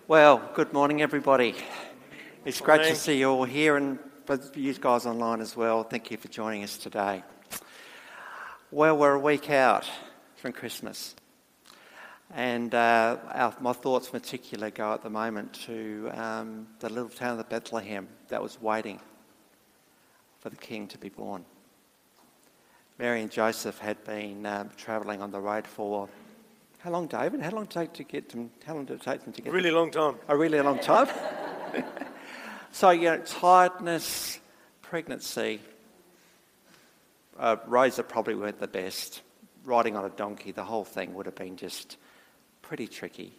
Well, good morning, everybody. It's great to see you all here, and for you guys online as well. Thank you for joining us today. Well, we're a week out from Christmas, and my thoughts in particular go at the moment to the little town of Bethlehem that was waiting for the King to be born. Mary and Joseph had been travelling on the road for how long, David? How long did it take them to get? Really long time. A really long time. So, tiredness, pregnancy. Roads that probably weren't the best. Riding on a donkey, the whole thing would have been just pretty tricky.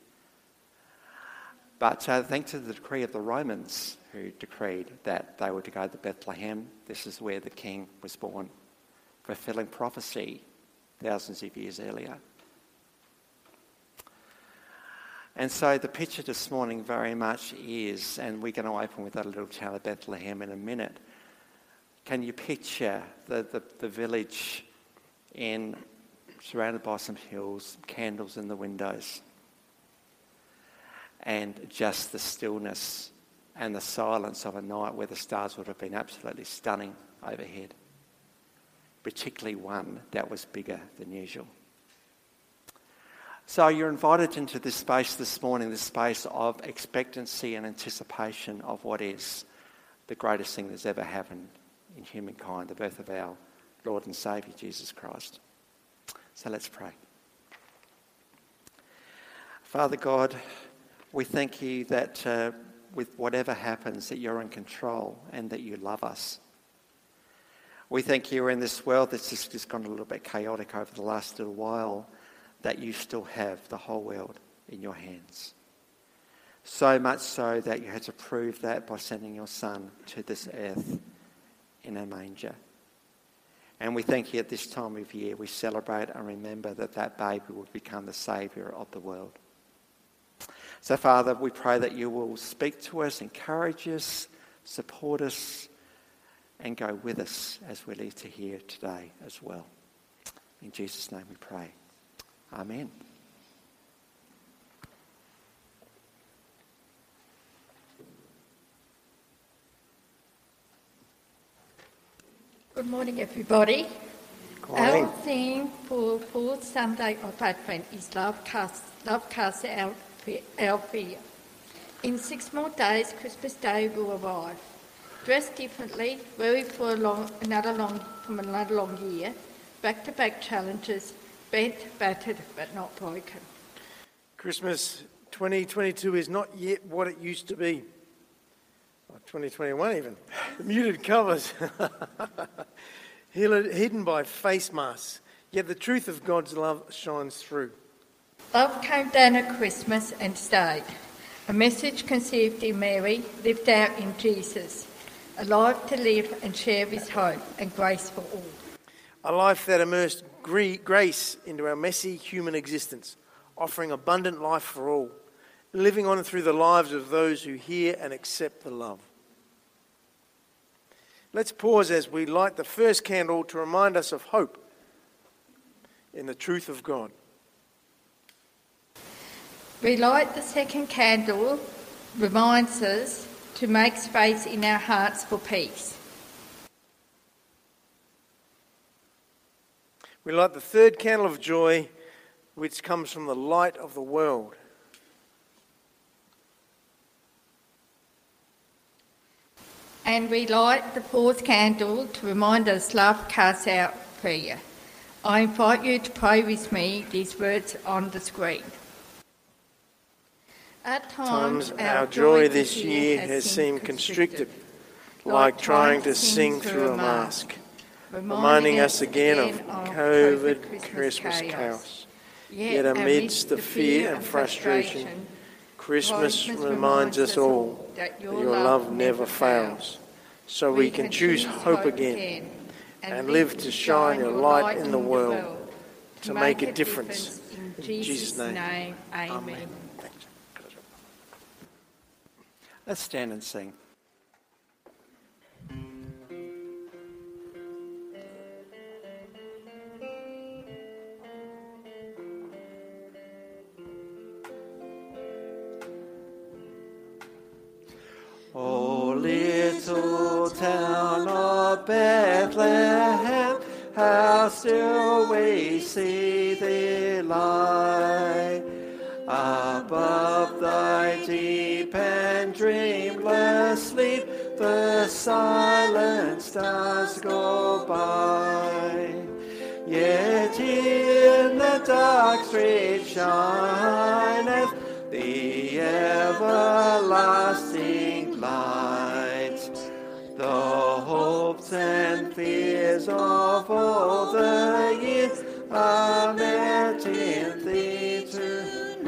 But thanks to the decree of the Romans, who decreed that they were to go to Bethlehem, this is where the King was born, fulfilling prophecy thousands of years earlier. And so the picture this morning very much is, and we're going to open with that little town of Bethlehem in a minute. Can you picture the village surrounded by some hills, candles in the windows, and just the stillness and the silence of a night where the stars would have been absolutely stunning overhead, particularly one that was bigger than usual. So you're invited into this space this morning, this space of expectancy and anticipation of what is the greatest thing that's ever happened in humankind, the birth of our Lord and Saviour, Jesus Christ. So let's pray. Father God, we thank you that with whatever happens, that you're in control and that you love us. We thank you in this world that's just gone a little bit chaotic over the last little while, that you still have the whole world in your hands. So much so that you had to prove that by sending your Son to this earth in a manger. And we thank you at this time of year, we celebrate and remember that baby would become the Saviour of the world. So Father, we pray that you will speak to us, encourage us, support us, and go with us as we leave to here today as well. In Jesus' name we pray. Amen. Good morning, everybody. Good morning. Our theme for fourth Sunday of Advent is Love Casts Out Fear. In 6 more days, Christmas Day will arrive. Dressed differently, weary from another long year, back-to-back challenges, bent, battered, but not broken. Christmas 2022 is not yet what it used to be. Or 2021 even. The muted colours. Hidden by face masks. Yet the truth of God's love shines through. Love came down at Christmas and stayed. A message conceived in Mary, lived out in Jesus. Alive to live and share his hope and grace for all. A life that immersed grace into our messy human existence, offering abundant life for all, living on through the lives of those who hear and accept the love. Let's pause as we light the first candle to remind us of hope in the truth of God. We light the second candle, reminds us to make space in our hearts for peace. We light the third candle of joy, which comes from the light of the world. And we light the fourth candle to remind us love casts out fear. I invite you to pray with me these words on the screen. At times, our joy this year has seemed constricted, like trying to sing through a mask. Reminding us again of COVID Christmas chaos. Yet amidst the fear and frustration, Christmas reminds us all that your love never fails. So we can choose hope again and live to shine your light in the world, to make a difference. In Jesus' name, amen. Let's stand and sing. little town of Bethlehem, how still we see thee lie. Above thy deep and dreamless sleep, the silent stars go by. Yet in the dark street shineth the everlasting light. The hopes and fears of all the years are met in thee tonight.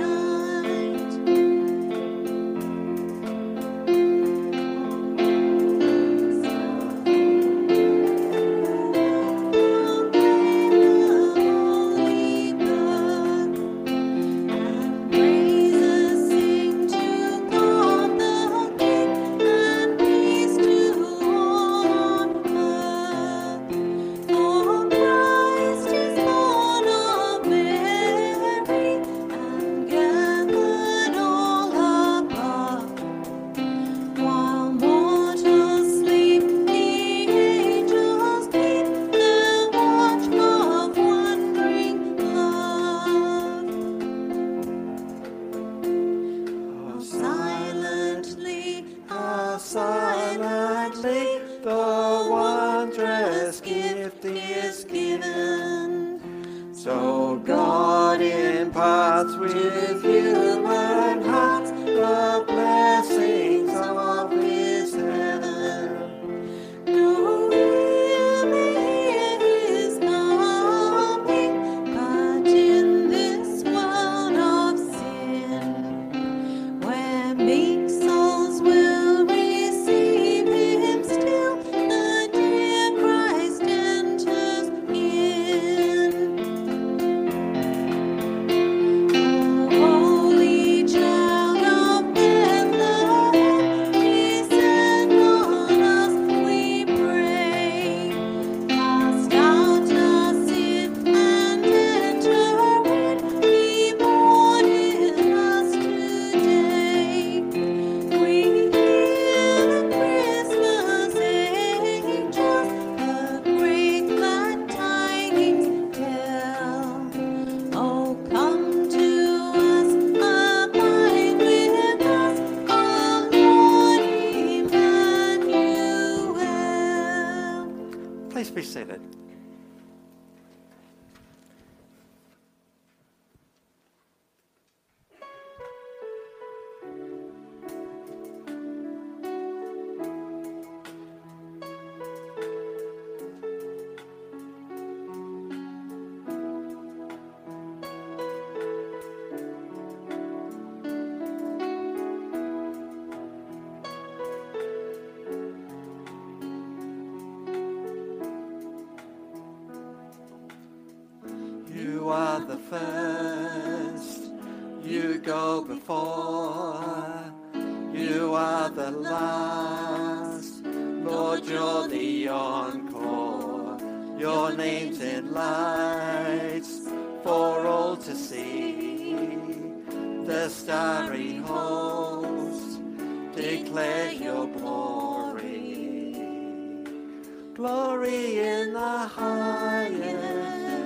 With human hearts the blessings of his heaven. No enemy is nothing but in this world of sin, where meek souls will receive him still, the dear Christ enters in. Holy child of Bethlehem, descend on us, we pray. Cast out our sin and enter in. Be born in us today. We hear the Christmas angels, the great glad tidings tell. Oh, come to us, abide with us, our Lord Emmanuel. Please be seated. You are the first, you go before, you are the last, Lord, you're the encore, your name's in lights for all to see, the starry host declare your glory, glory in the highest.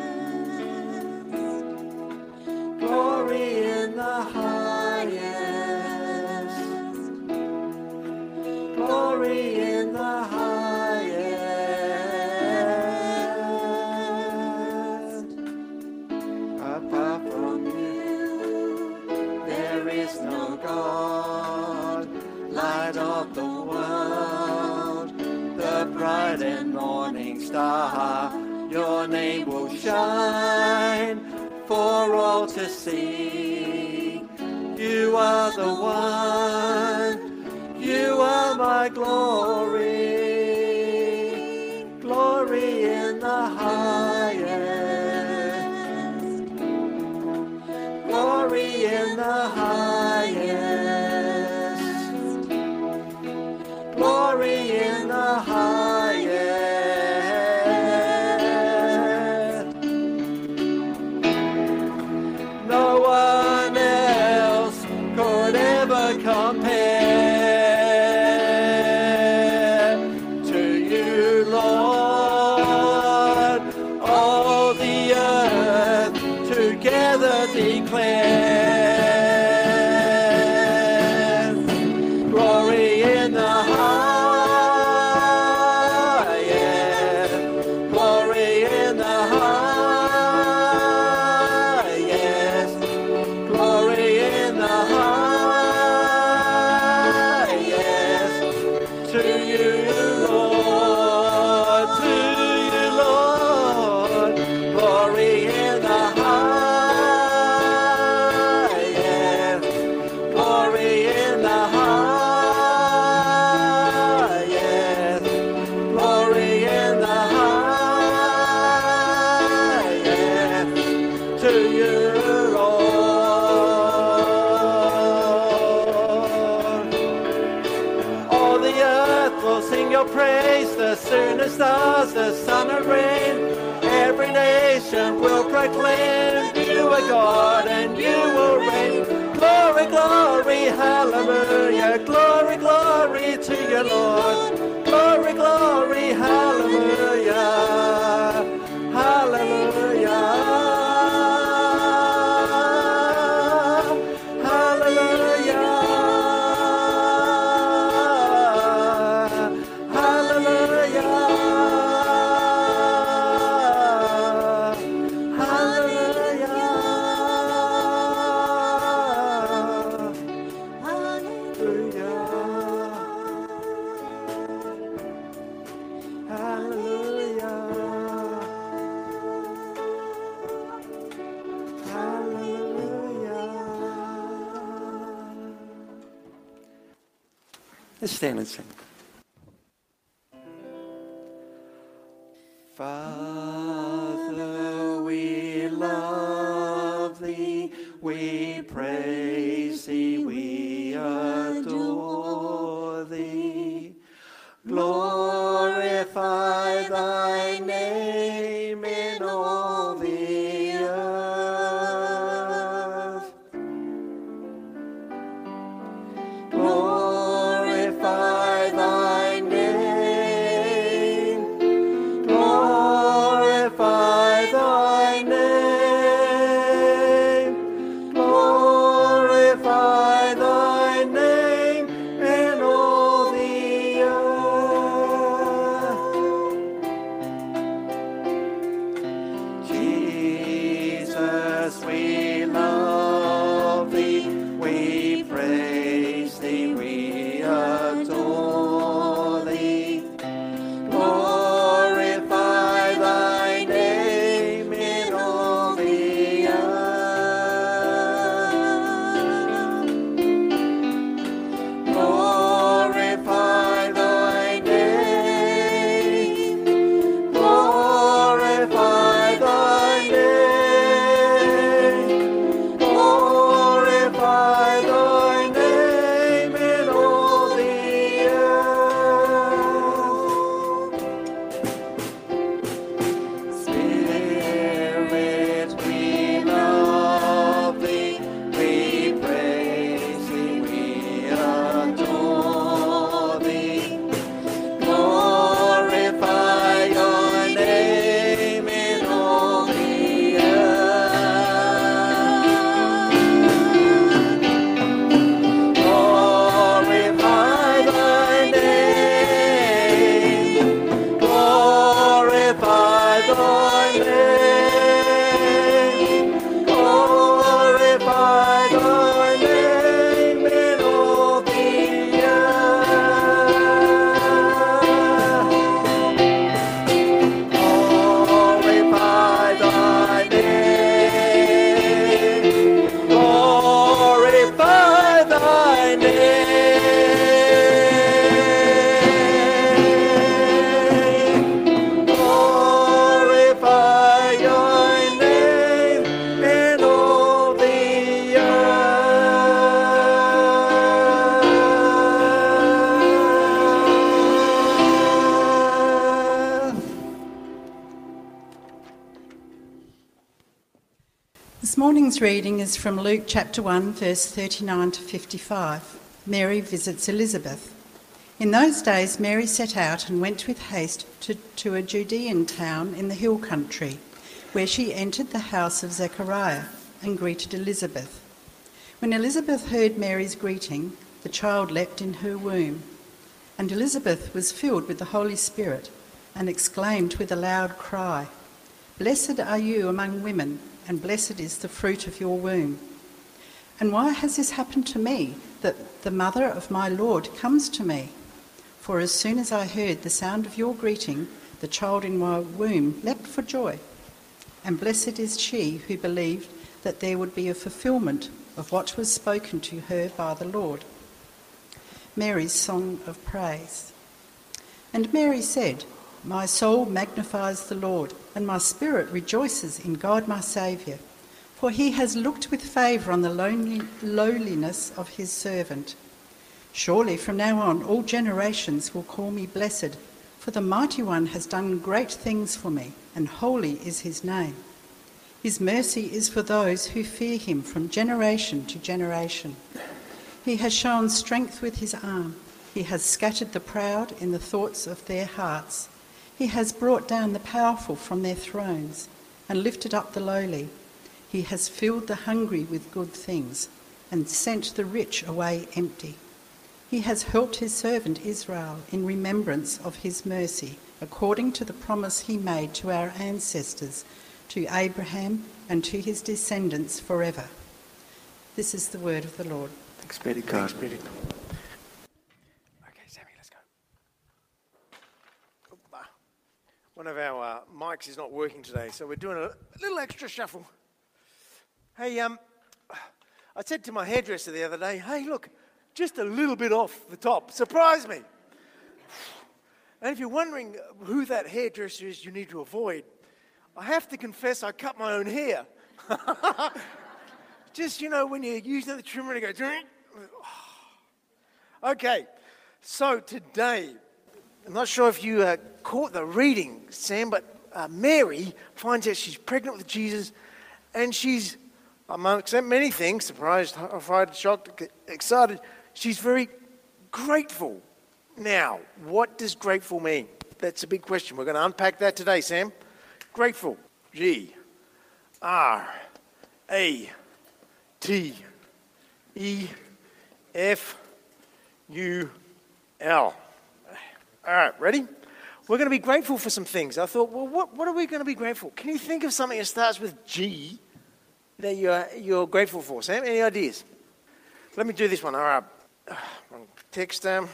Glory in the highest. Glory in the highest. Apart from you, there is no God, light of the world, the bright and morning star. Your name will shine for all to see. You are the one, you are my glory, glory in the highest, glory in the highest, glory in the highest. No one else could ever compare. will praise the sooner stars, the sun and rain. Every nation will proclaim you are God and you will reign. Glory, glory, hallelujah. Glory, glory to your Lord. Glory, glory, hallelujah. Hallelujah. Let's stand and sing. Father, we love thee, we praise thee, we adore thee. Glorify thy name in all the earth. Glorify thy name. Glorify thy name. Glorify thy name in all the earth. Jesus, we love thee, we praise thee, we adore thee. Glorify thy name in all the earth. Glorify thy name. Glorify thy name. Glorify thy name in all the earth. Spirit, we love thee, we praise thee, we adore thee. Glorify your name in all the earth. Glorify thy name. Glorify thy name. Glorify thy name in all the earth. Glorify thy name. Glorify thy name. Glorify your name in all the earth. This morning's reading is from Luke chapter 1, verse 39 to 55. Mary visits Elizabeth. In those days, Mary set out and went with haste to a Judean town in the hill country, where she entered the house of Zechariah and greeted Elizabeth. When Elizabeth heard Mary's greeting, the child leapt in her womb. And Elizabeth was filled with the Holy Spirit and exclaimed with a loud cry, "Blessed are you among women, and blessed is the fruit of your womb. And why has this happened to me, that the mother of my Lord comes to me? For as soon as I heard the sound of your greeting, the child in my womb leapt for joy. And blessed is she who believed that there would be a fulfilment of what was spoken to her by the Lord." Mary's song of praise. And Mary said, "My soul magnifies the Lord, and my spirit rejoices in God my Saviour, for he has looked with favour on the lowliness of his servant. Surely from now on all generations will call me blessed, for the Mighty One has done great things for me, and holy is his name. His mercy is for those who fear him from generation to generation. He has shown strength with his arm. He has scattered the proud in the thoughts of their hearts. He has brought down the powerful from their thrones and lifted up the lowly. He has filled the hungry with good things and sent the rich away empty. He has helped his servant Israel in remembrance of his mercy, according to the promise he made to our ancestors, to Abraham and to his descendants forever. This is the word of the Lord. Thanks be to God. Okay, Sammy, let's go. Opa. One of our mics is not working today, so we're doing a little extra shuffle. Hey, I said to my hairdresser the other day, hey, look, just a little bit off the top. Surprise me. And if you're wondering who that hairdresser is you need to avoid, I have to confess I cut my own hair. Just, when you're using the trimmer and it goes... Okay, so today, I'm not sure if you caught the reading, Sam, but Mary finds out she's pregnant with Jesus, and she's, amongst many things, surprised, horrified, shocked, excited, she's very grateful. Now, what does grateful mean? That's a big question. We're going to unpack that today, Sam. Grateful. G-R-A-T-E-F-U-L. All right, ready? We're going to be grateful for some things. I thought, well, what are we going to be grateful? Can you think of something that starts with G that you're grateful for, Sam? Any ideas? Let me do this one. All right. Text them.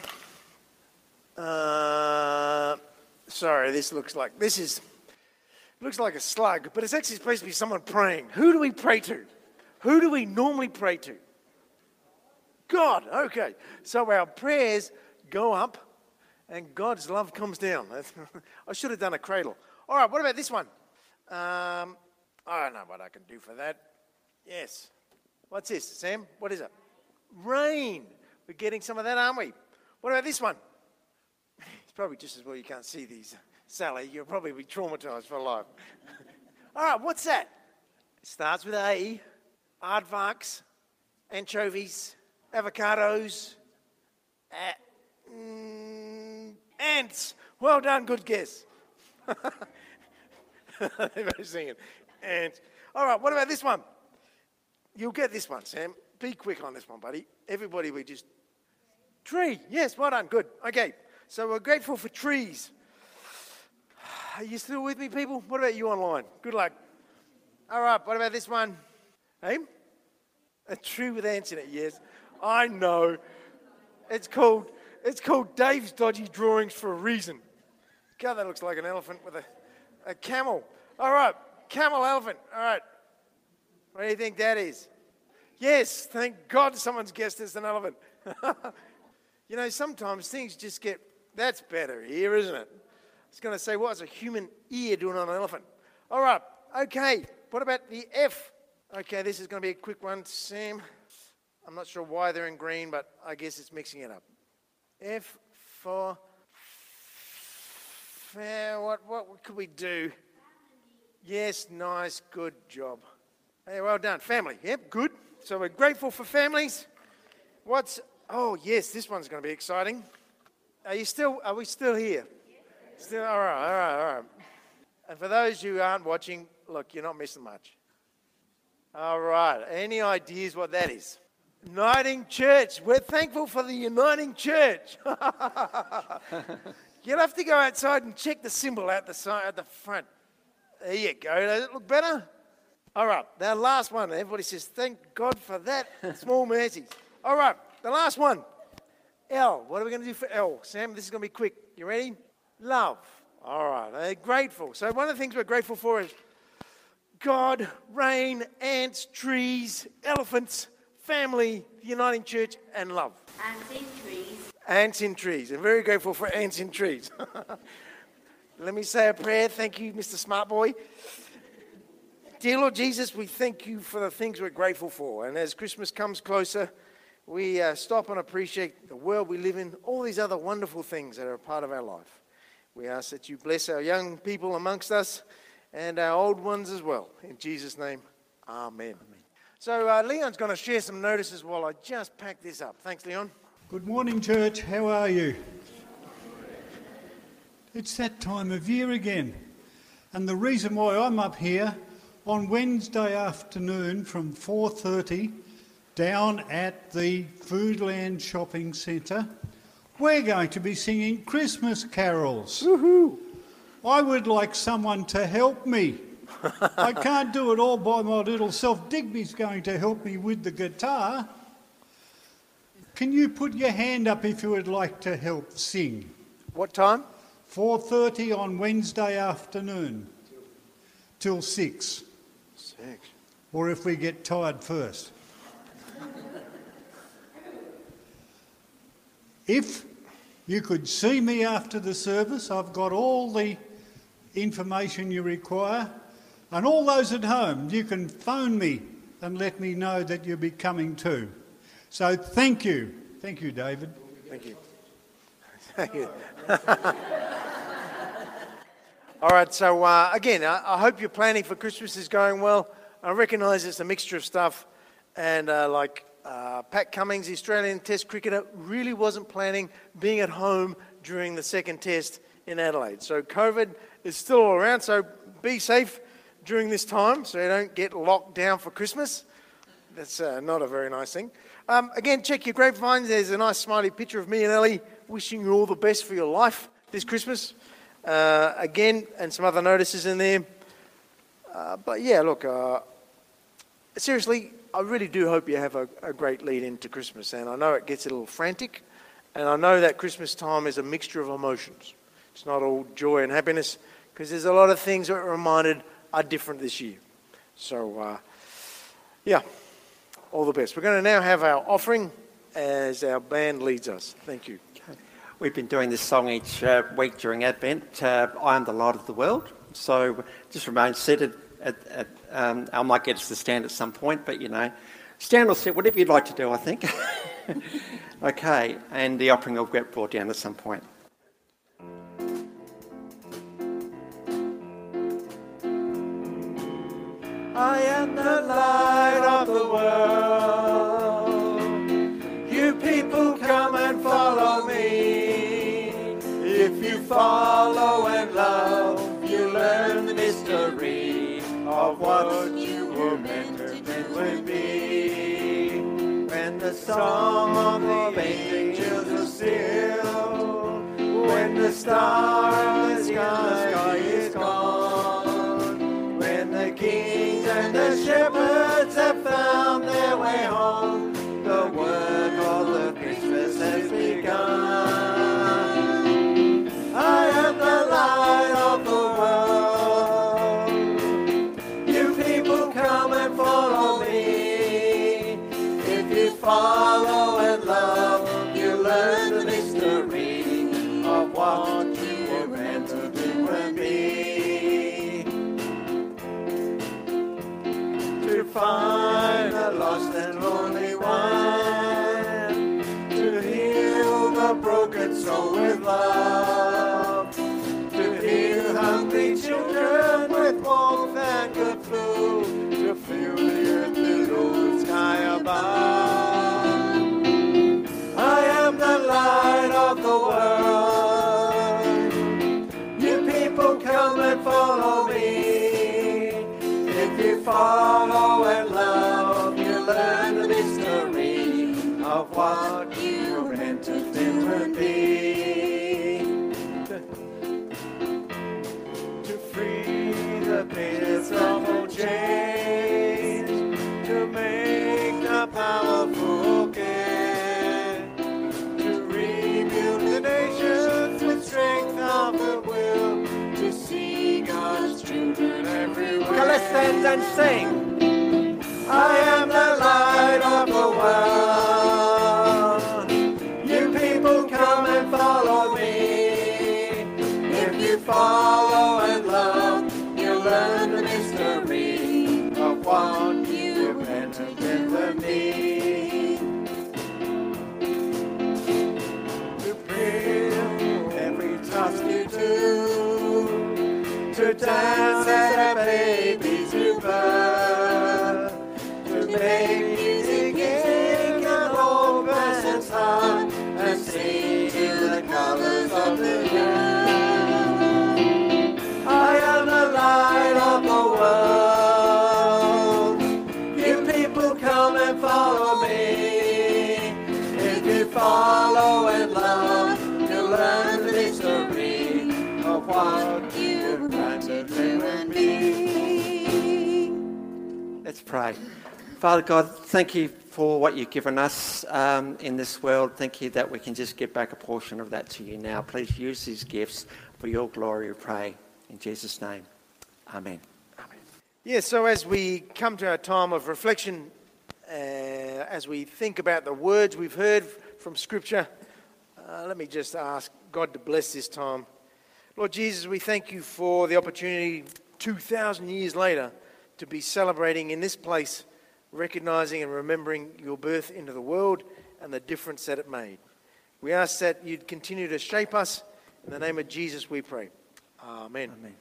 Sorry, this looks like a slug, but it's actually supposed to be someone praying. Who do we pray to? Who do we normally pray to? God. Okay. So our prayers go up and God's love comes down. I should have done a cradle. All right, what about this one? I don't know what I can do for that. Yes. What's this, Sam? What is it? Rain. We're getting some of that, aren't we? What about this one? It's probably just as well you can't see these. Sally, you'll probably be traumatized for life. All right, what's that? It starts with A, aardvarks, anchovies, avocados, ants. Well done, good guess. Everybody's singing. Ants. All right, what about this one? You'll get this one, Sam. Be quick on this one, buddy. Everybody, we just... Tree. Yes, well done, good. Okay, so we're grateful for trees. Are you still with me, people? What about you online? Good luck. All right, what about this one? Hey? A tree with ants in it, yes. I know. It's called Dave's Dodgy Drawings for a reason. God, that looks like an elephant with a camel. All right, camel elephant. All right. What do you think that is? Yes, thank God someone's guessed it's an elephant. Sometimes things just get, that's better here, isn't it? I was going to say, what's a human ear doing on an elephant? All right, okay. What about the F? Okay, this is going to be a quick one, Sam. I'm not sure why they're in green, but I guess it's mixing it up. F for... What could we do? Yes, nice, good job. Hey, well done. Family, yep, good. So we're grateful for families. Oh, yes, this one's going to be exciting. Are we still here? Still, all right. And for those who aren't watching, look, you're not missing much. All right, any ideas what that is? Uniting Church. We're thankful for the Uniting Church. You'll have to go outside and check the symbol out the side, at the front. There you go. Does it look better? All right, the last one. Everybody says, thank God for that. Small mercies. All right, the last one. L. What are we going to do for L? Sam, this is going to be quick. You ready? Love. All right, grateful. So one of the things we're grateful for is God, rain, ants, trees, elephants, family, the Uniting Church, and love. Ants in trees. Ants in trees. I'm very grateful for ants in trees. Let me say a prayer. Thank you, Mr. Smart Boy. Dear Lord Jesus, we thank you for the things we're grateful for. And as Christmas comes closer, we stop and appreciate the world we live in, all these other wonderful things that are a part of our life. We ask that you bless our young people amongst us and our old ones as well. In Jesus' name, amen. So Leon's going to share some notices while I just pack this up. Thanks, Leon. Good morning, church. How are you? It's that time of year again. And the reason why I'm up here on Wednesday afternoon from 4:30 down at the Foodland Shopping Centre, we're going to be singing Christmas carols. Woohoo! I would like someone to help me. I can't do it all by my little self. Digby's going to help me with the guitar. Can you put your hand up if you would like to help sing? What time? 4:30 on Wednesday afternoon till 6. 6. Or if we get tired first. If you could see me after the service, I've got all the information you require. And all those at home, you can phone me and let me know that you'll be coming too. So thank you. Thank you, David. Thank you. Thank you. All right, so again, I hope your planning for Christmas is going well. I recognise it's a mixture of stuff. And Pat Cummings, the Australian Test cricketer, really wasn't planning being at home during the second test in Adelaide. So COVID is still all around, so be safe during this time so you don't get locked down for Christmas. That's not a very nice thing. Again, check your grapevines. There's a nice smiley picture of me and Ellie wishing you all the best for your life this Christmas. Again, and some other notices in there. But yeah, look, seriously, I really do hope you have a great lead into Christmas. And I know it gets a little frantic. And I know that Christmas time is a mixture of emotions. It's not all joy and happiness, because there's a lot of things that we're reminded are different this year. So, yeah, all the best. We're going to now have our offering as our band leads us. Thank you. We've been doing this song each week during Advent, I am the light of the world. So just remain seated. I might get us to stand at some point, but, stand or sit, whatever you'd like to do, I think. Okay, and the offering will get brought down at some point. I am the light of the world. You people come and follow me. If you follow and love, you learn the mystery of what you were meant to be. When the song of the angels is still, when the star in the sky is gone, when the kings and the shepherds have found their way home, the work of the Christmas has begun. I am the light of the world. You people come and follow me. If you follow and love, you learn the mystery of what you were meant to do and be. To find a lost and lonely one, to heal the broken soul with love, to heal hungry children with warmth and good food, to fill the earth below the sky above. I am the light of the world. You people come and follow me. If you follow and love, you learn the mystery of what you were meant to do and be. To free the pains from old chains, to make the powerful again, to rebuild the nations with strength of the will, to see God's children everywhere. Okay, let's stand and sing. I am the light of the world. You people come and follow me. If you follow and love, you learn the mystery of what you were meant to do and be. Let's pray. Father God, thank you for what you've given us in this world. Thank you that we can just give back a portion of that to you now. Please use these gifts for your glory, we pray. In Jesus' name, amen. Yeah, so as we come to our time of reflection, as we think about the words we've heard from Scripture, let me just ask God to bless this time. Lord Jesus, we thank you for the opportunity 2,000 years later to be celebrating in this place, recognizing and remembering your birth into the world and the difference that it made. We ask that you'd continue to shape us. In the name of Jesus we pray. Amen. Amen.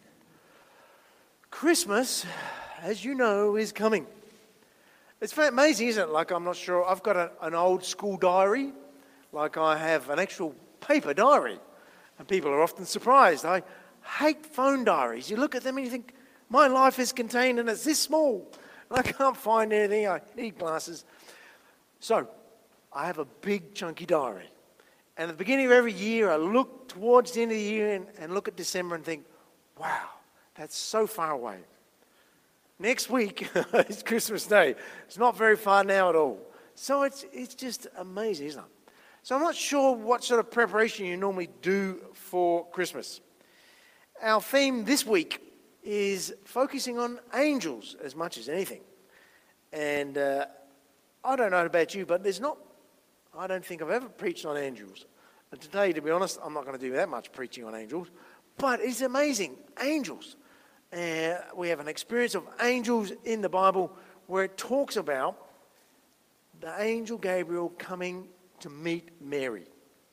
Christmas, as you know, is coming. It's amazing, isn't it? Like, I'm not sure. I've got an old school diary. Like, I have an actual paper diary. And people are often surprised. I hate phone diaries. You look at them and you think, my life is contained and it's this small. And I can't find anything. I need glasses. So, I have a big chunky diary. And at the beginning of every year, I look towards the end of the year and look at December and think, wow, that's so far away. Next week is Christmas Day. It's not very far now at all. So it's just amazing, isn't it? So I'm not sure what sort of preparation you normally do for Christmas. Our theme this week is focusing on angels as much as anything. And I don't know about you, but I don't think I've ever preached on angels. And today, to be honest, I'm not going to do that much preaching on angels. But it's amazing. Angels. We have an experience of angels in the Bible where it talks about the angel Gabriel coming to meet Mary.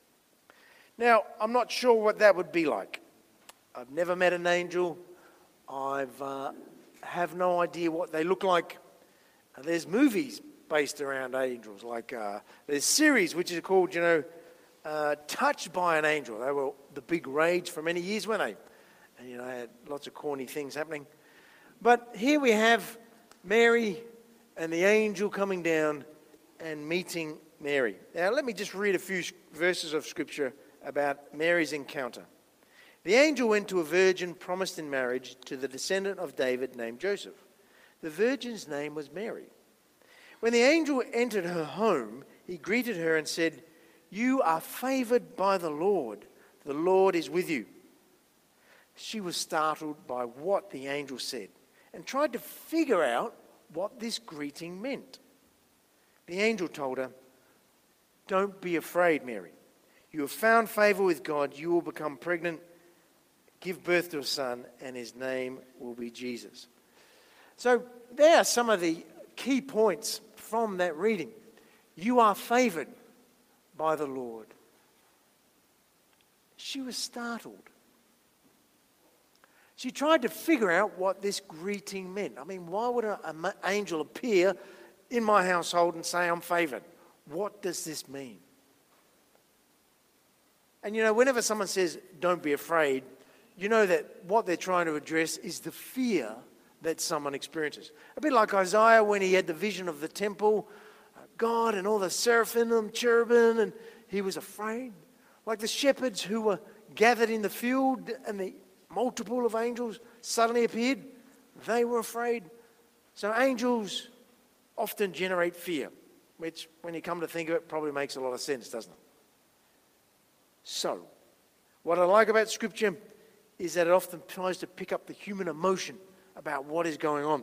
Now, I'm not sure what that would be like. I've never met an angel. I have no idea what they look like. There's movies based around angels, like there's series which is called, Touched by an Angel. They were the big rage for many years, weren't they? And, had lots of corny things happening. But here we have Mary and the angel coming down and meeting Mary. Now, let me just read a few verses of Scripture about Mary's encounter. The angel went to a virgin promised in marriage to the descendant of David named Joseph. The virgin's name was Mary. When the angel entered her home, he greeted her and said, "You are favored by the Lord. The Lord is with you." She was startled by what the angel said and tried to figure out what this greeting meant. The angel told her, "Don't be afraid, Mary. You have found favor with God. You will become pregnant, give birth to a son, and his name will be Jesus." So there are some of the key points from that reading. You are favored by the Lord. She was startled. She tried to figure out what this greeting meant. I mean, why would an angel appear in my household and say I'm favored? What does this mean? And whenever someone says, "Don't be afraid," you know that what they're trying to address is the fear that someone experiences. A bit like Isaiah when he had the vision of the temple, God and all the seraphim and cherubim, and he was afraid. Like the shepherds who were gathered in the field and the multiple of angels suddenly appeared, they were afraid. So angels often generate fear, which when you come to think of it probably makes a lot of sense, doesn't it? So, what I like about Scripture is that it often tries to pick up the human emotion about what is going on.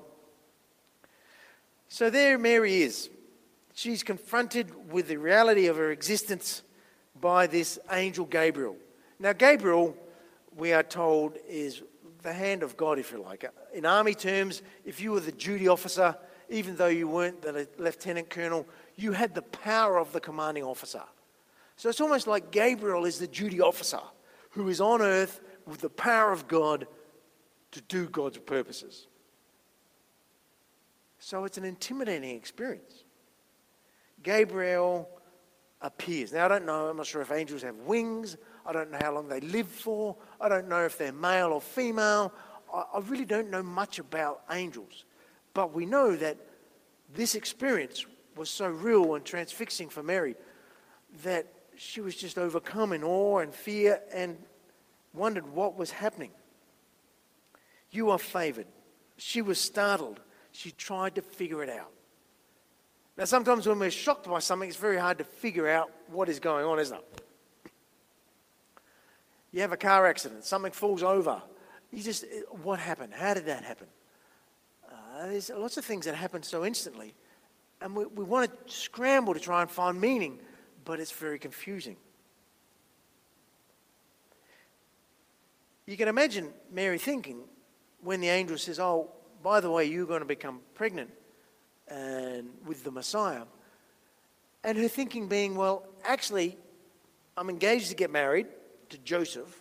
So there Mary is. She's confronted with the reality of her existence by this angel Gabriel. Now Gabriel, we are told, is the hand of God, if you like. In army terms, if you were the duty officer, even though you weren't the lieutenant colonel, you had the power of the commanding officer. So it's almost like Gabriel is the duty officer who is on earth with the power of God to do God's purposes. So it's an intimidating experience. Gabriel appears. Now, I don't know, I'm not sure if angels have wings. I don't know how long they live for. I don't know if they're male or female. I really don't know much about angels. But we know that this experience was so real and transfixing for Mary that she was just overcome in awe and fear and wondered what was happening. You are favored. She was startled. She tried to figure it out. Now, sometimes when we're shocked by something, it's very hard to figure out what is going on, isn't it? You have a car accident, something falls over. What happened? How did that happen? There's lots of things that happen so instantly, and we want to scramble to try and find meaning, but it's very confusing. You can imagine Mary thinking when the angel says, oh, by the way, you're going to become pregnant and with the Messiah. And her thinking being, well, actually, I'm engaged to get married to Joseph.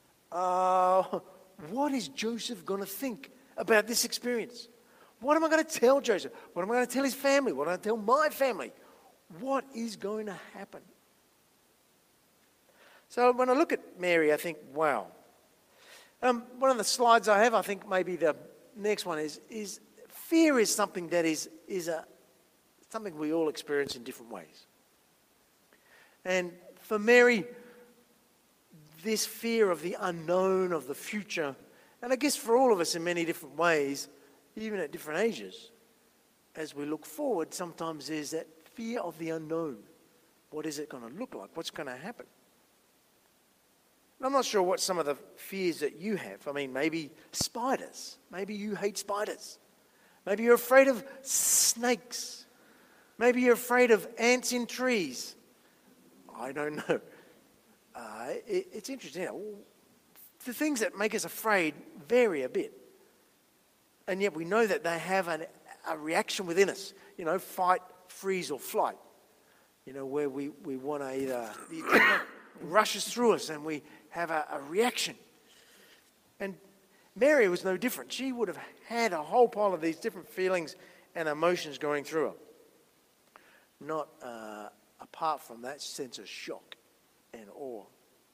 What is Joseph going to think about this experience? What am I going to tell Joseph? What am I going to tell his family? What am I going to tell my family? What is going to happen? So when I look at Mary, I think, wow. One of the slides I have, I think maybe the next one is fear is something that is something we all experience in different ways. And for Mary, this fear of the unknown, of the future, and I guess for all of us in many different ways, even at different ages, as we look forward, sometimes there's that fear of the unknown. What is it going to look like? What's going to happen? And I'm not sure what some of the fears that you have. I mean, maybe spiders. Maybe you hate spiders. Maybe you're afraid of snakes. Maybe you're afraid of ants in trees. I don't know. It's interesting. The things that make us afraid vary a bit. And yet we know that they have a reaction within us. Fight, freeze, or flight. Where we want to either... The adrenaline rushes through us and we have a reaction. And Mary was no different. She would have had a whole pile of these different feelings and emotions going through her. Not apart from that sense of shock and awe.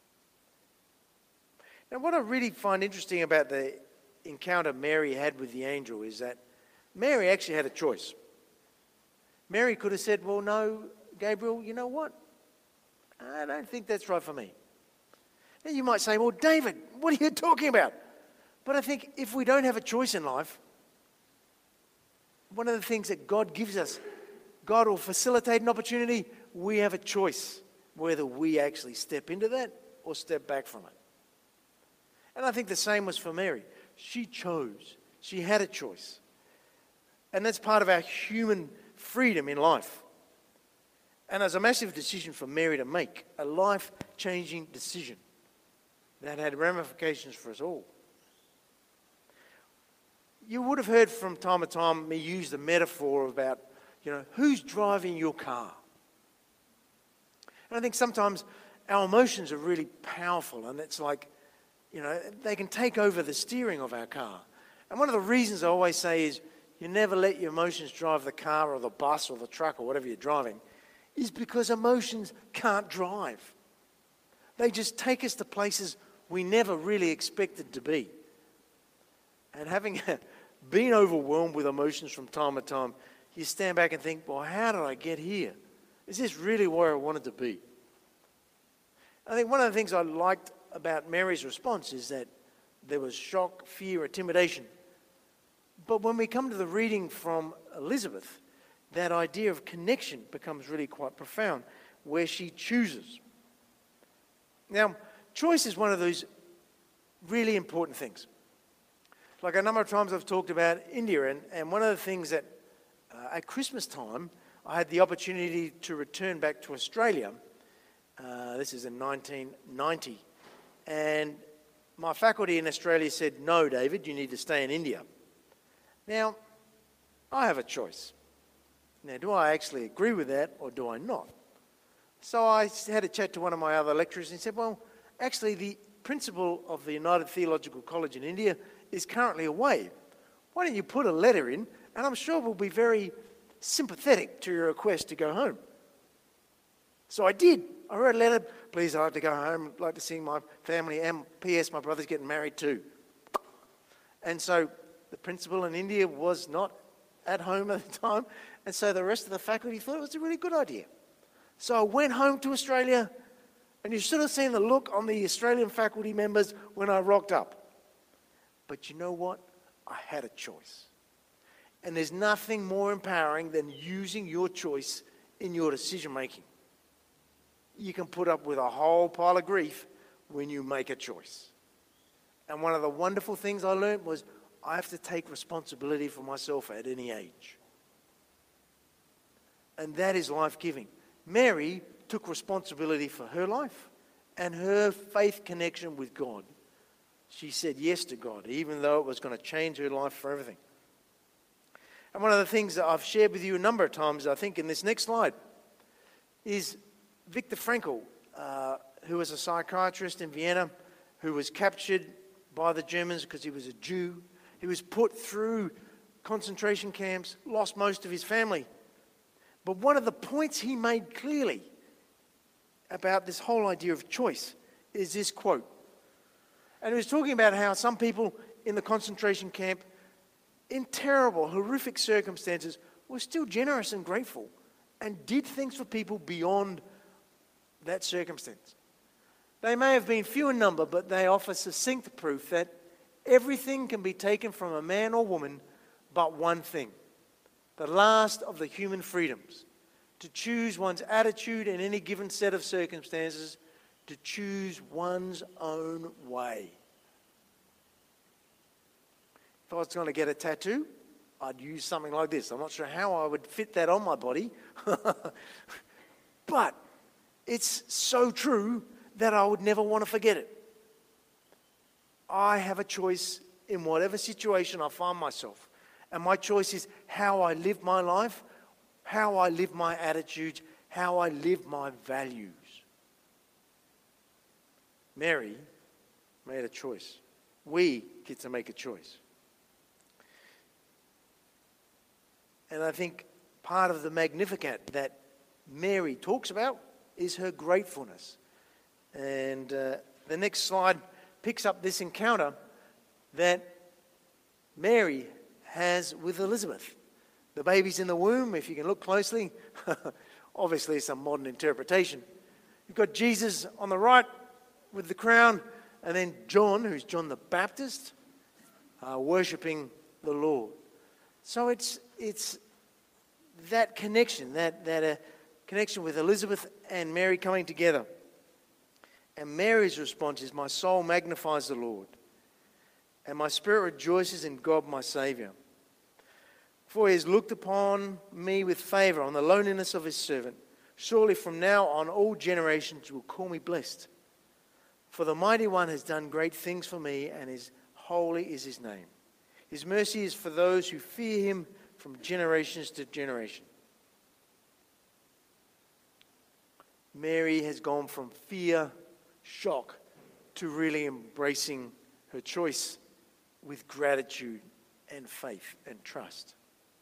Now, what I really find interesting about the encounter Mary had with the angel is that Mary actually had a choice. Mary could have said, well, no, Gabriel, you know what? I don't think that's right for me. And you might say, well, David, what are you talking about? But I think if we don't have a choice in life, one of the things that God gives us, God will facilitate an opportunity. We have a choice whether we actually step into that or step back from it. And I think the same was for Mary. She chose. She had a choice. And that's part of our human freedom in life. And there's a massive decision for Mary to make, a life-changing decision that had ramifications for us all. You would have heard from time to time me use the metaphor about, who's driving your car? And I think sometimes our emotions are really powerful, and it's like, they can take over the steering of our car. And one of the reasons I always say is you never let your emotions drive the car or the bus or the truck or whatever you're driving, is because emotions can't drive. They just take us to places we never really expected to be. And having been overwhelmed with emotions from time to time, you stand back and think, well, how did I get here? Is this really where I wanted to be? I think one of the things I liked about Mary's response is that there was shock, fear, intimidation. But when we come to the reading from Elizabeth, that idea of connection becomes really quite profound, where she chooses. Now, choice is one of those really important things. Like a number of times I've talked about India, and one of the things that at Christmas time, I had the opportunity to return back to Australia. This is in 1990. And my faculty in Australia said, no, David, you need to stay in India. Now, I have a choice. Now, do I actually agree with that or do I not? So I had a chat to one of my other lecturers and he said, well, actually the principal of the United Theological College in India is currently away. Why don't you put a letter in, and I'm sure we'll be very sympathetic to your request to go home. So I did. I wrote a letter, please, I'd like to go home, I'd like to see my family, and P.S. my brother's getting married too. And so the principal in India was not at home at the time, and so the rest of the faculty thought it was a really good idea. So I went home to Australia, and you should have seen the look on the Australian faculty members when I rocked up. But you know what? I had a choice. And there's nothing more empowering than using your choice in your decision making. You can put up with a whole pile of grief when you make a choice. And one of the wonderful things I learned was I have to take responsibility for myself at any age. And that is life-giving. Mary took responsibility for her life and her faith connection with God. She said yes to God, even though it was going to change her life for everything. And one of the things that I've shared with you a number of times, I think in this next slide, is Viktor Frankl, who was a psychiatrist in Vienna, who was captured by the Germans because he was a Jew. He was put through concentration camps, lost most of his family. But one of the points he made clearly about this whole idea of choice is this quote. And he was talking about how some people in the concentration camp, in terrible, horrific circumstances, were still generous and grateful and did things for people beyond that circumstance. They may have been few in number, but they offer succinct proof that everything can be taken from a man or woman but one thing, the last of the human freedoms, to choose one's attitude in any given set of circumstances, to choose one's own way. If I was going to get a tattoo, I'd use something like this. I'm not sure how I would fit that on my body, but it's so true that I would never want to forget it. I have a choice in whatever situation I find myself. And my choice is how I live my life, how I live my attitudes, how I live my values. Mary made a choice. We get to make a choice. And I think part of the Magnificat that Mary talks about is her gratefulness. And the next slide picks up this encounter that Mary has with Elizabeth. The baby's in the womb, if you can look closely. Obviously, it's a modern interpretation. You've got Jesus on the right with the crown, and then John, who's John the Baptist, worshipping the Lord. So it's that connection, that connection with Elizabeth and Mary coming together. And Mary's response is, "My soul magnifies the Lord, and my spirit rejoices in God my Saviour. For he has looked upon me with favour on the loneliness of his servant. Surely from now on all generations will call me blessed. For the Mighty One has done great things for me, and holy is his name. His mercy is for those who fear him from generations to generation." Mary has gone from fear, shock, to really embracing her choice with gratitude and faith and trust.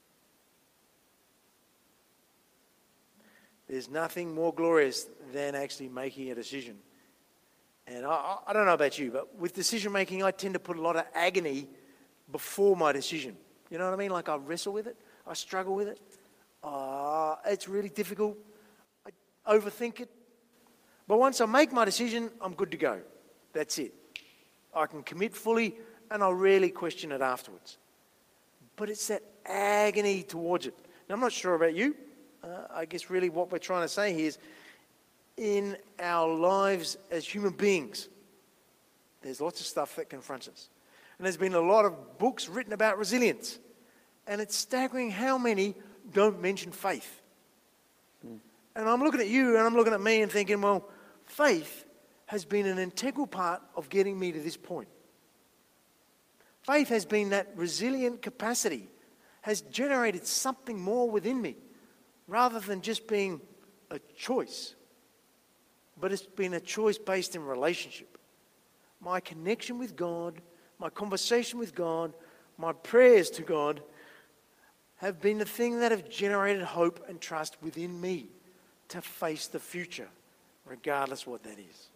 There's nothing more glorious than actually making a decision. And I don't know about you, but with decision making, I tend to put a lot of agony before my decision. You know what I mean? Like I wrestle with it. I struggle with it. It's really difficult. I overthink it. But once I make my decision, I'm good to go. That's it. I can commit fully and I'll rarely question it afterwards. But it's that agony towards it. Now, I'm not sure about you. I guess really what we're trying to say here is in our lives as human beings, there's lots of stuff that confronts us. And there's been a lot of books written about resilience. And it's staggering how many don't mention faith. And I'm looking at you and I'm looking at me and thinking, well, faith has been an integral part of getting me to this point. Faith has been that resilient capacity, has generated something more within me, rather than just being a choice. But it's been a choice based in relationship. My connection with God, my conversation with God, my prayers to God have been the thing that have generated hope and trust within me to face the future, regardless what that is.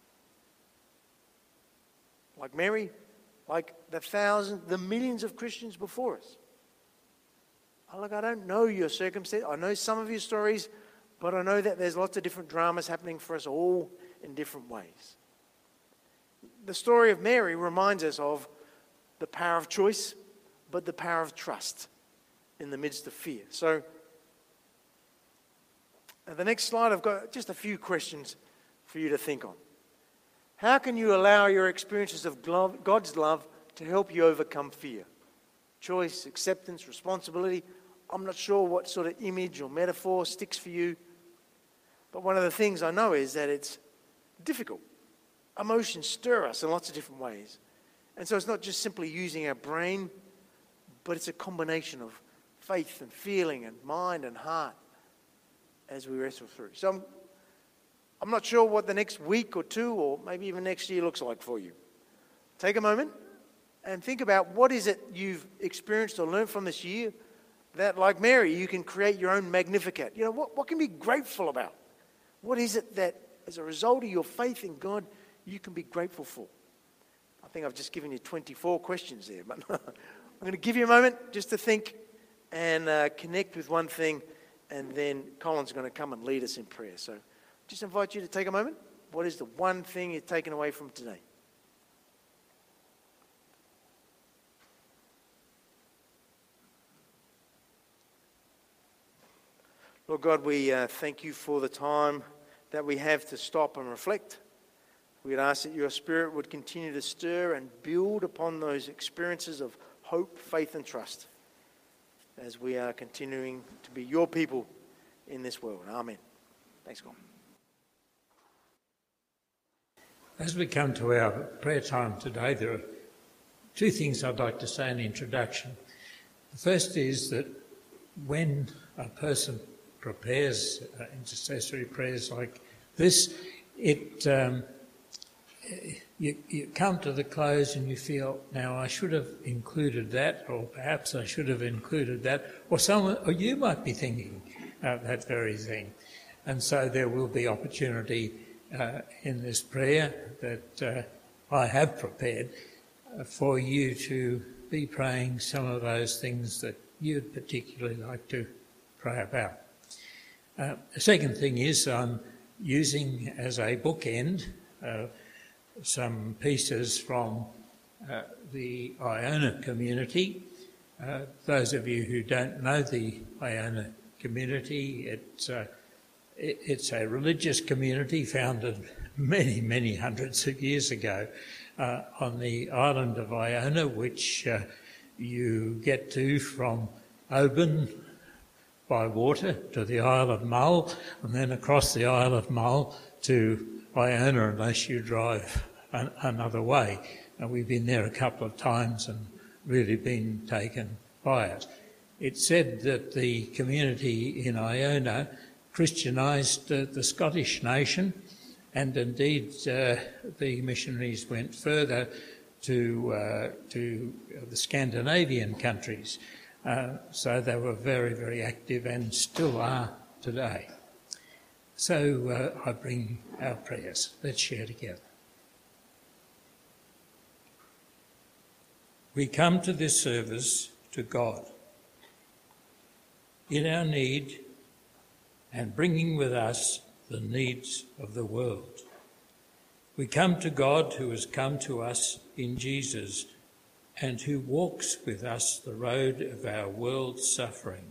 Like Mary, like the millions of Christians before us. Look, I don't know your circumstance. I know some of your stories, but I know that there's lots of different dramas happening for us all in different ways. The story of Mary reminds us of the power of choice, but the power of trust in the midst of fear. So, the next slide, I've got just a few questions for you to think on. How can you allow your experiences of God's love to help you overcome fear? Choice, acceptance, responsibility. I'm not sure what sort of image or metaphor sticks for you. But one of the things I know is that it's difficult. Emotions stir us in lots of different ways. And so it's not just simply using our brain, but it's a combination of faith and feeling and mind and heart as we wrestle through. So I'm not sure what the next week or two or maybe even next year looks like for you. Take a moment and think about what is it you've experienced or learned from this year that, like Mary, you can create your own Magnificat. You know, what can you be grateful about? What is it that, as a result of your faith in God, you can be grateful for? I think I've just given you 24 questions there, but I'm going to give you a moment just to think and connect with one thing, and then Colin's going to come and lead us in prayer. So just invite you to take a moment. What is the one thing you're taking away from today? Lord God, we thank you for the time that we have to stop and reflect. We'd ask that your Spirit would continue to stir and build upon those experiences of hope, faith and trust as we are continuing to be your people in this world. Amen. Thanks, God. As we come to our prayer time today, there are two things I'd like to say in introduction. The first is that when a person prepares intercessory prayers like this, you come to the close and you feel, now I should have included that, or perhaps I should have included that, or you might be thinking that very thing. And so there will be opportunity in this prayer that I have prepared for you to be praying some of those things that you'd particularly like to pray about. The second thing is I'm using as a bookend some pieces from the Iona community. Those of you who don't know the Iona community, it's a religious community founded many, many hundreds of years ago on the island of Iona, which you get to from Oban by water to the Isle of Mull, and then across the Isle of Mull to Iona unless you drive another way. And we've been there a couple of times and really been taken by it. It's said that the community in Iona Christianised the Scottish nation, and indeed the missionaries went further to the Scandinavian countries. So they were very, very active and still are today. So I bring our prayers. Let's share together. We come to this service to God in our need and bringing with us the needs of the world. We come to God who has come to us in Jesus and who walks with us the road of our world's suffering.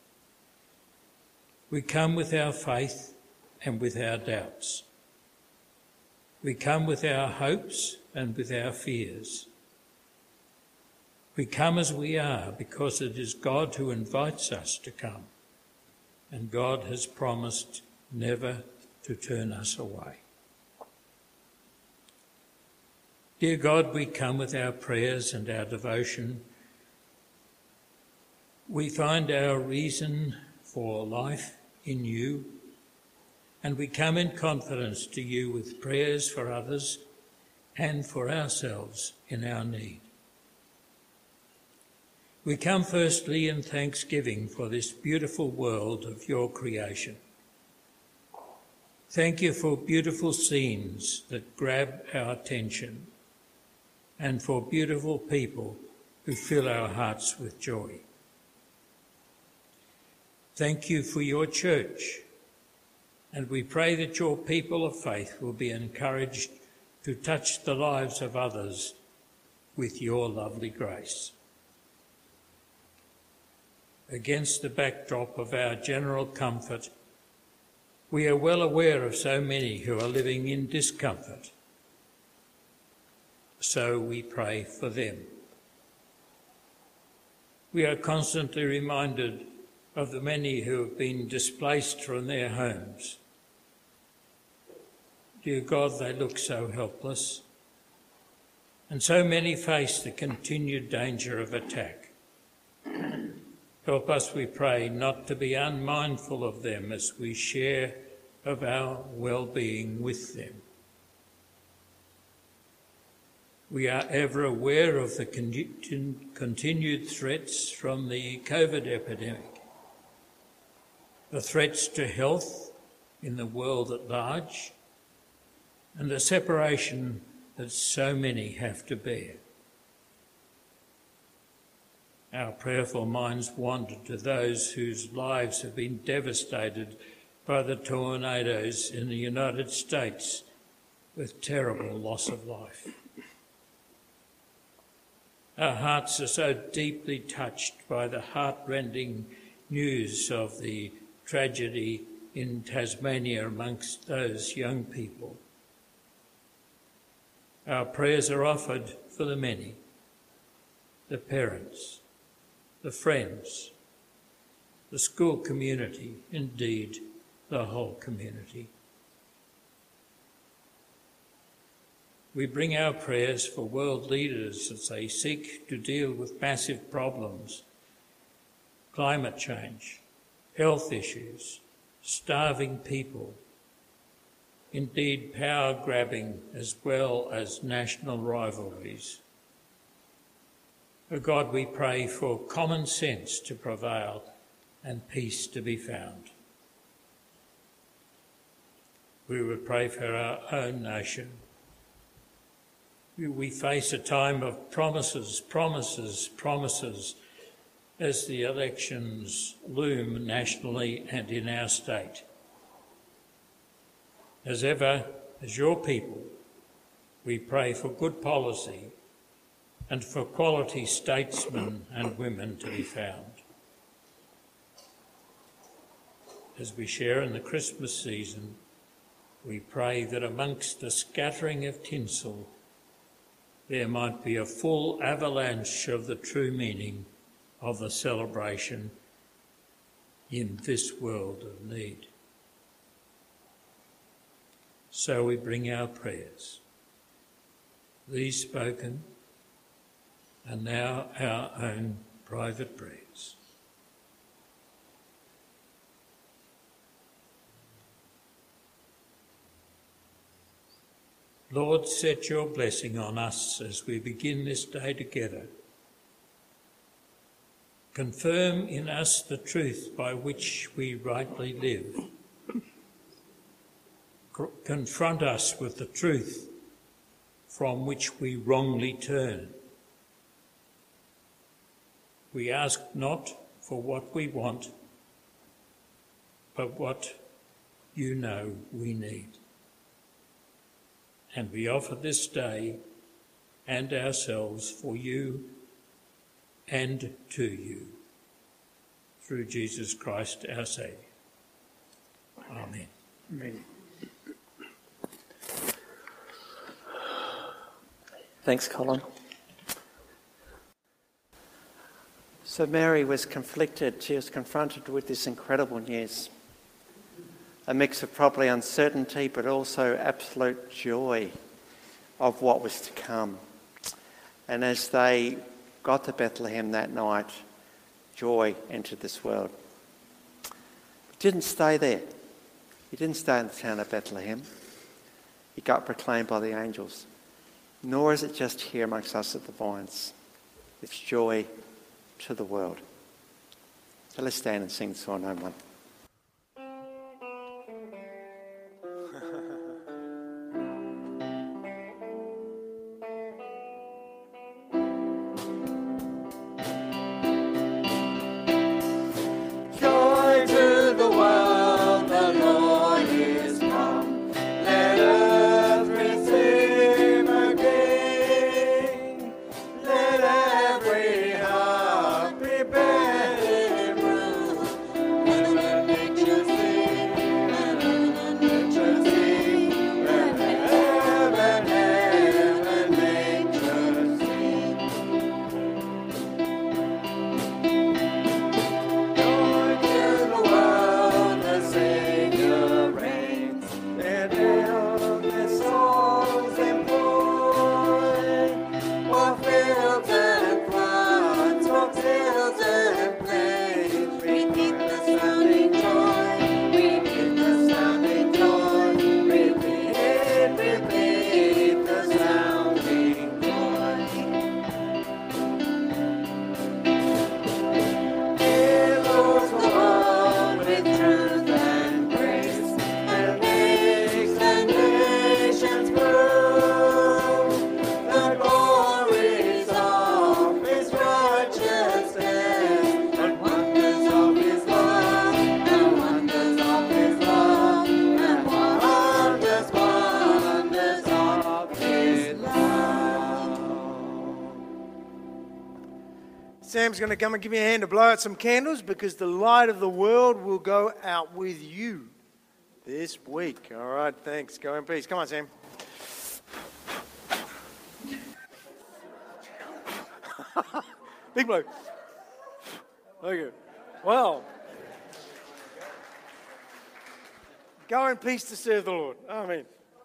We come with our faith and with our doubts. We come with our hopes and with our fears. We come as we are because it is God who invites us to come, and God has promised never to turn us away. Dear God, we come with our prayers and our devotion. We find our reason for life in you, and we come in confidence to you with prayers for others and for ourselves in our need. We come firstly in thanksgiving for this beautiful world of your creation. Thank you for beautiful scenes that grab our attention and for beautiful people who fill our hearts with joy. Thank you for your church, and we pray that your people of faith will be encouraged to touch the lives of others with your lovely grace. against the backdrop of our general comfort, we are well aware of so many who are living in discomfort. So we pray for them. We are constantly reminded of the many who have been displaced from their homes. Dear God, they look so helpless, and so many face the continued danger of attack. Help us, we pray, not to be unmindful of them as we share of our well-being with them. We are ever aware of the continued threats from the COVID epidemic, the threats to health in the world at large, and the separation that so many have to bear. Our prayerful minds wander to those whose lives have been devastated by the tornadoes in the United States with terrible loss of life. Our hearts are so deeply touched by the heart-rending news of the tragedy in Tasmania amongst those young people. Our prayers are offered for the many, the parents, the friends, the school community, indeed the whole community. We bring our prayers for world leaders as they seek to deal with massive problems, climate change, health issues, starving people, indeed power grabbing as well as national rivalries. O God, we pray for common sense to prevail and peace to be found. We would pray for our own nation. We face a time of promises as the elections loom nationally and in our state. As ever, as your people, we pray for good policy and for quality statesmen and women to be found. As we share in the Christmas season, we pray that amongst the scattering of tinsel, there might be a full avalanche of the true meaning of the celebration in this world of need. So we bring our prayers, these spoken, and now our own private prayers. Lord, set your blessing on us as we begin this day together. Confirm in us the truth by which we rightly live. Confront us with the truth from which we wrongly turn. We ask not for what we want, but what you know we need. And we offer this day and ourselves for you and to you, through Jesus Christ our Saviour. Amen. Amen. Thanks, Colin. So Mary was conflicted. She was confronted with this incredible news. A mix of probably uncertainty, but also absolute joy of what was to come. And as they got to Bethlehem that night, joy entered this world. It didn't stay there. He didn't stay in the town of Bethlehem. He got proclaimed by the angels. Nor is it just here amongst us at the Vines. It's joy to the world. So let's stand and sing Psalm 101. Let every heart prepare him Sam's going to come and give you a hand to blow out some candles because the light of the world will go out with you this week. All right, thanks. Go in peace. Come on, Sam. Big blow. Okay. Well, go in peace to serve the Lord. Amen.